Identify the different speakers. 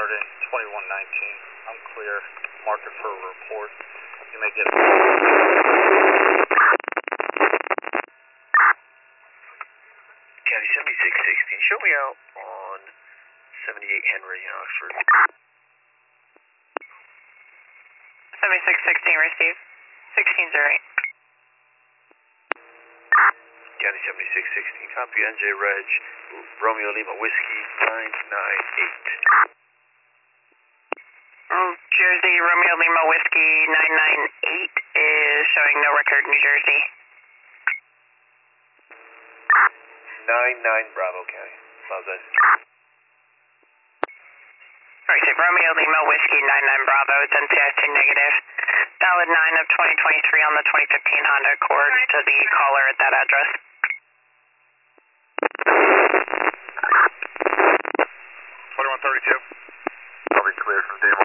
Speaker 1: in 2119. I'm clear. Mark it for a report. You may get
Speaker 2: County 7616, show me out on 78 Henry in Oxford.
Speaker 3: 7616 received. 1608.
Speaker 2: County 7616, copy NJ Reg, Romeo Lima Whiskey 998.
Speaker 3: Jersey, Romeo Lima Whiskey 998 is showing no record, New Jersey.
Speaker 2: 99 Bravo County. How's that?
Speaker 3: Receive Romeo Lima Whiskey 99 Bravo, it's NCIC negative. Valid 9 of 2023 on the 2015 Honda Accord to the caller at that address.
Speaker 1: 2132. I'll be clear from Dave